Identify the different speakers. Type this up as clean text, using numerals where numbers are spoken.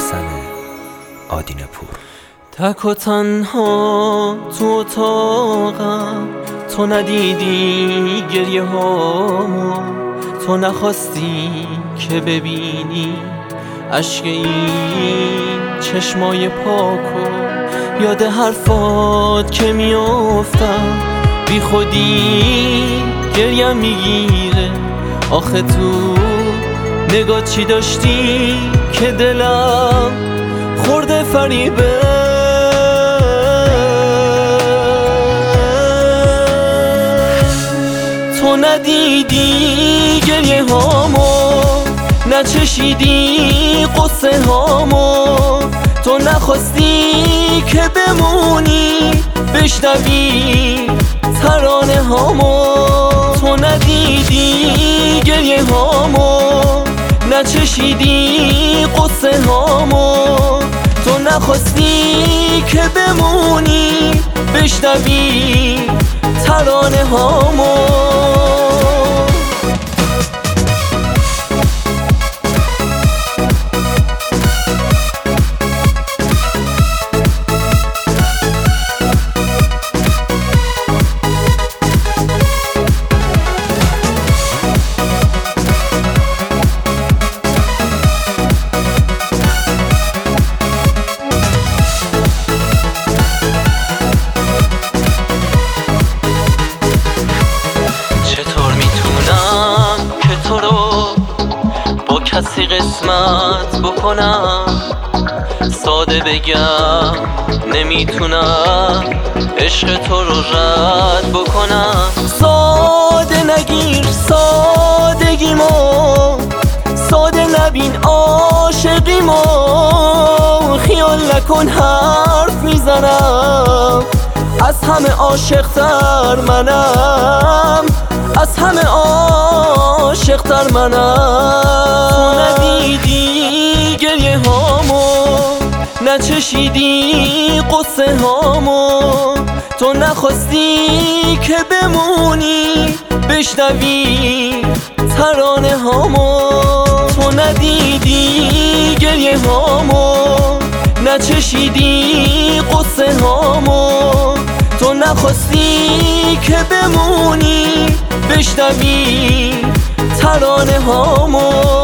Speaker 1: حسن آدینه پور.
Speaker 2: تک و تنها تو اتاقم، تو ندیدی گریه هامو، تو نخواستی که ببینی اشک این چشمای پاکو. یاد حرفات که میافتم بی خودی گریم میگیره. آخه تو نگاه چی داشتی که دلم خورده فریبه؟ تو ندیدی گریه هامو، نچشیدی قصه هامو، تو نخواستی که بمونی بشنوی ترانه هامو. تو ندیدی گریه هامو، نچشیدی قصه هامو، تو نخواستی که بمونی بشنوی ترانه هامو. کسی قسمت بکنم، ساده بگم نمیتونم عشق تو رو رد بکنم. ساده نگیر سادگیمو، ساده نبین عاشقیمو. خیال نکن حرف میزنم، از همه عاشق‌تر منم، از همه عاشق‌تر منم. تو ندیدی گریه هامو، نچشیدی قصه هامو، تو نخواستی که بمونی بشنوی ترانه هامو. تو ندیدی گریه هامو، نچشیدی قصه هامو، تو نخواستی که بمونی بشنوی ترانه هامو.